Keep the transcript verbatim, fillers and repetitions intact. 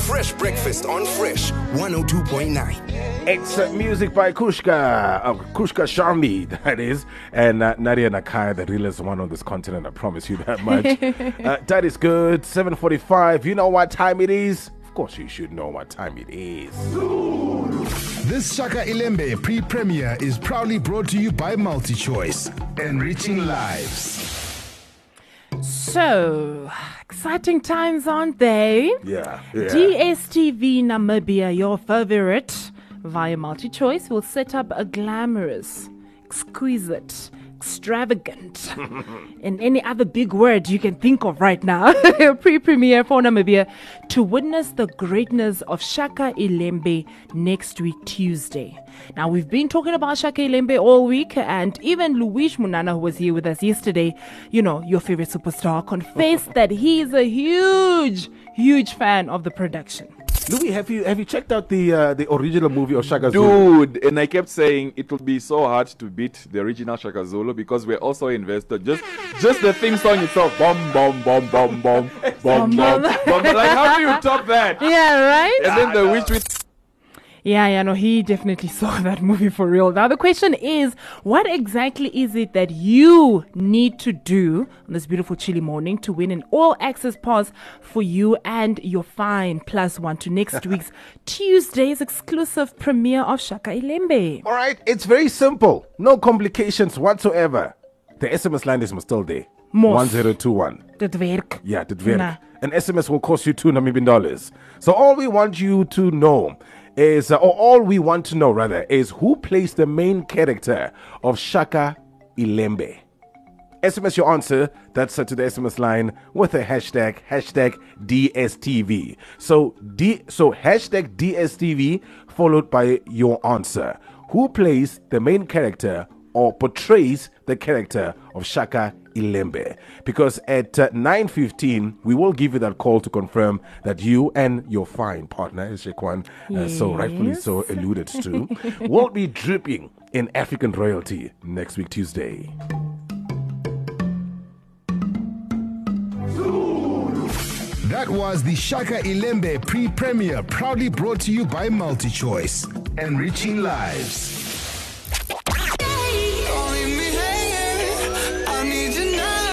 Fresh Breakfast on Fresh one oh two point nine. It's uh, music by Kushka, uh, Kushka Sharmi, that is, and uh, Nadia Nakai, the realest one on this continent, I promise you that much. uh, that is good. seven forty-five. You know what time it is? Of course you should know what time it is. This Shaka Ilembe pre-premiere is proudly brought to you by MultiChoice, enriching lives. So, exciting times, aren't they? Yeah, yeah. D S T V Namibia, your favorite, via MultiChoice, will set up a glamorous, exquisite, extravagant, and any other big word you can think of right now, pre-premiere for Namibia to witness the greatness of Shaka Ilembe next week, Tuesday. Now, we've been talking about Shaka Ilembe all week, and even Luis Munana, who was here with us yesterday, you know, your favorite superstar, confessed that he's a huge, huge fan of the production. Louis, have you have you checked out the uh, the original movie of Shaka Zulu? Dude, and I kept saying it will be so hard to beat the original Shaka Zulu because we're also invested. Just just the theme song itself, bum bum bum bum bum bum bum bum. Like, how do you top that? Yeah, right? And then the witch with. Yeah, yeah, no, he definitely saw that movie for real. Now, the question is, what exactly is it that you need to do on this beautiful chilly morning to win an all-access pass for you and your fine plus one to next week's Tuesday's exclusive premiere of Shaka Ilembe? All right, it's very simple. No complications whatsoever. The S M S line is still there. Mos. one zero two one. Dit werk. Yeah, dit werk. Nah. An S M S will cost you two Namibian dollars. So all we want you to know is, uh, or all we want to know rather, is who plays the main character of Shaka Ilembe. S M S your answer. That's uh, to the S M S line with the hashtag hashtag D S T V. So D so hashtag D S T V followed by your answer. Who plays the main character or portrays the character of Shaka Ilembe? Because at uh, nine fifteen, we will give you that call to confirm that you and your fine partner, as Shekwan uh, so rightfully Yes. so alluded to, will be dripping in African royalty next week, Tuesday. That was the Shaka Ilembe pre-premiere proudly brought to you by MultiChoice, enriching lives.